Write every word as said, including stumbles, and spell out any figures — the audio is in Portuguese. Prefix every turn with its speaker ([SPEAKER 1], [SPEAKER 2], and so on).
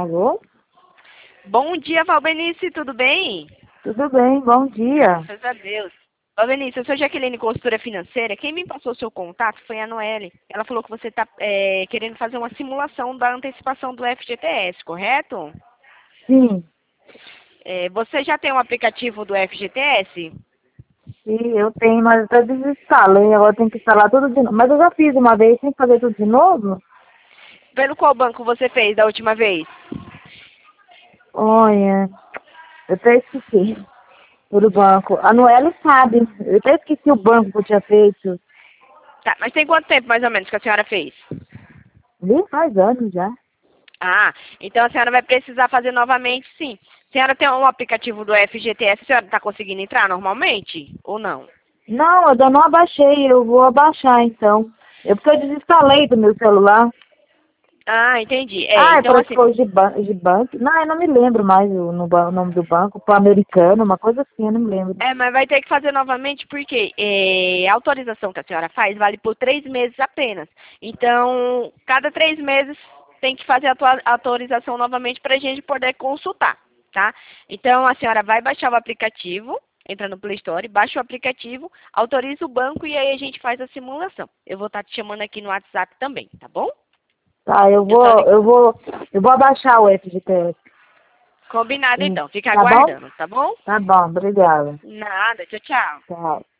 [SPEAKER 1] Alô?
[SPEAKER 2] Bom dia, Valbenice, tudo bem?
[SPEAKER 1] Tudo bem, bom dia.
[SPEAKER 2] Graças a Deus. Valbenice, eu sou Jaqueline, consultora financeira. Quem me passou o seu contato foi a Noelle. Ela falou que você está é, querendo fazer uma simulação da antecipação do F G T S, correto?
[SPEAKER 1] Sim,
[SPEAKER 2] É, você já tem um aplicativo do F G T S?
[SPEAKER 1] sim, eu tenho, mas eu até desinstalei, agora tem que instalar tudo de novo. Mas eu já fiz uma vez, tem que fazer tudo de novo?
[SPEAKER 2] Pelo qual banco você fez da última vez?
[SPEAKER 1] Olha, eu até esqueci. Pelo banco. A Noelle sabe, eu até esqueci o banco que eu tinha feito.
[SPEAKER 2] Tá, mas tem quanto tempo mais ou menos que a senhora fez?
[SPEAKER 1] Nem faz anos já.
[SPEAKER 2] Ah, então a senhora vai precisar fazer novamente, sim. A senhora tem um aplicativo do F G T S, a senhora está conseguindo entrar normalmente ou não?
[SPEAKER 1] Não, eu ainda não abaixei, eu vou abaixar então. É porque eu desinstalei do meu celular.
[SPEAKER 2] Ah, entendi. É,
[SPEAKER 1] Ah,
[SPEAKER 2] então
[SPEAKER 1] parece que
[SPEAKER 2] assim,
[SPEAKER 1] foi de, ban de banco. Não, eu não me lembro mais o, no, ba- o nome do banco. Pro americano, uma coisa assim, eu não me lembro.
[SPEAKER 2] é, mas vai ter que fazer novamente porque é, a autorização que a senhora faz vale por três meses apenas. Então, cada três meses tem que fazer a tua- a autorização novamente para a gente poder consultar, tá? Então, a senhora vai baixar o aplicativo, entra no Play Store, baixa o aplicativo, autoriza o banco e aí a gente faz a simulação. Eu vou estar te chamando aqui no WhatsApp também, tá bom?
[SPEAKER 1] Tá, eu
[SPEAKER 2] Eu só
[SPEAKER 1] vou,
[SPEAKER 2] li...
[SPEAKER 1] eu vou, eu vou abaixar o F G T S.
[SPEAKER 2] Combinado
[SPEAKER 1] Sim.
[SPEAKER 2] então, fica
[SPEAKER 1] Tá bom?
[SPEAKER 2] aguardando, tá bom?
[SPEAKER 1] Tá bom, obrigada.
[SPEAKER 2] Nada, tchau, tchau.
[SPEAKER 1] Tchau.